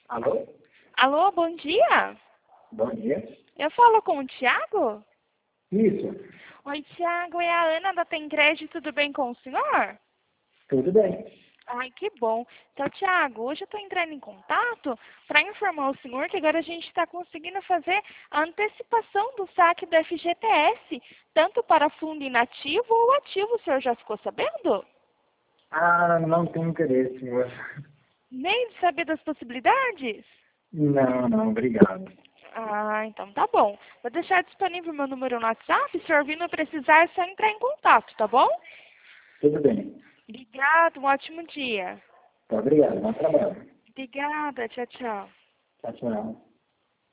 Alô? Alô, bom dia. Bom dia. Eu falo com o Thiago? Isso, Oi, Thiago, é a Ana da Tem Crédito, tudo bem com o senhor? tudo bem. Ai, que bom. Então, Thiago, hoje eu estou entrando em contato para informar o senhor que agora a gente está conseguindo fazer a antecipação do saque do FGTS, tanto para fundo inativo ou ativo, o senhor já ficou sabendo? Ah, não tenho interesse, moça. Nem de saber das possibilidades? Não, não, obrigado. Ah, então tá bom. Vou deixar disponível meu número no WhatsApp, se o senhor vindo precisar, é só entrar em contato, tá bom? Tudo bem. Obrigado, um ótimo dia. Tá, obrigado. Bom trabalho. Obrigada, tchau, tchau. Tchau, tchau.